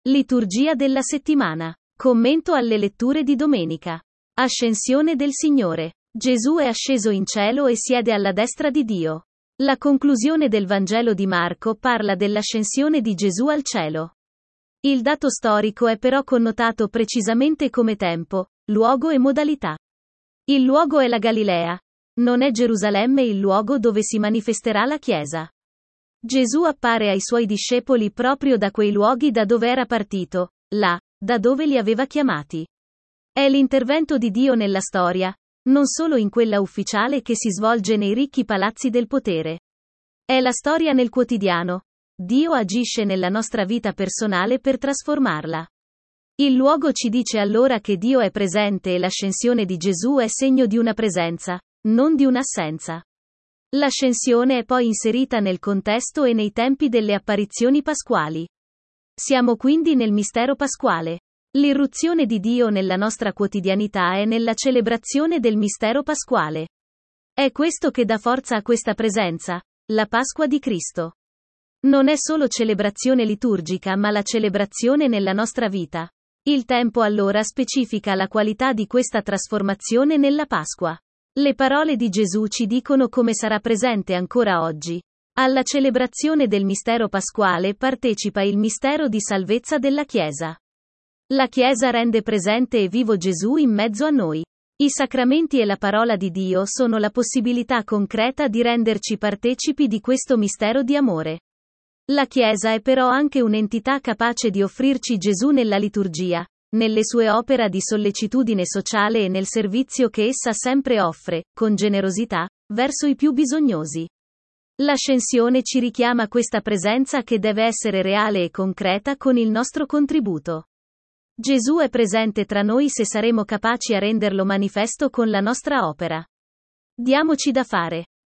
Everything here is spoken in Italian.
Liturgia della settimana. Commento alle letture di domenica. Ascensione del Signore. Gesù è asceso in cielo e siede alla destra di Dio. La conclusione del Vangelo di Marco parla dell'ascensione di Gesù al cielo. Il dato storico è però connotato precisamente come tempo, luogo e modalità. Il luogo è la Galilea. Non è Gerusalemme il luogo dove si manifesterà la Chiesa. Gesù appare ai suoi discepoli proprio da quei luoghi da dove era partito, là, da dove li aveva chiamati. È l'intervento di Dio nella storia, non solo in quella ufficiale che si svolge nei ricchi palazzi del potere. È la storia nel quotidiano. Dio agisce nella nostra vita personale per trasformarla. Il luogo ci dice allora che Dio è presente e l'ascensione di Gesù è segno di una presenza, non di un'assenza. L'ascensione è poi inserita nel contesto e nei tempi delle apparizioni pasquali. Siamo quindi nel mistero pasquale. L'irruzione di Dio nella nostra quotidianità è nella celebrazione del mistero pasquale. È questo che dà forza a questa presenza, la Pasqua di Cristo. Non è solo celebrazione liturgica ma la celebrazione nella nostra vita. Il tempo allora specifica la qualità di questa trasformazione nella Pasqua. Le parole di Gesù ci dicono come sarà presente ancora oggi. Alla celebrazione del mistero pasquale partecipa il mistero di salvezza della Chiesa. La Chiesa rende presente e vivo Gesù in mezzo a noi. I sacramenti e la parola di Dio sono la possibilità concreta di renderci partecipi di questo mistero di amore. La Chiesa è però anche un'entità capace di offrirci Gesù nella liturgia, nelle sue opere di sollecitudine sociale e nel servizio che essa sempre offre, con generosità, verso i più bisognosi. L'ascensione ci richiama questa presenza che deve essere reale e concreta con il nostro contributo. Gesù è presente tra noi se saremo capaci a renderlo manifesto con la nostra opera. Diamoci da fare.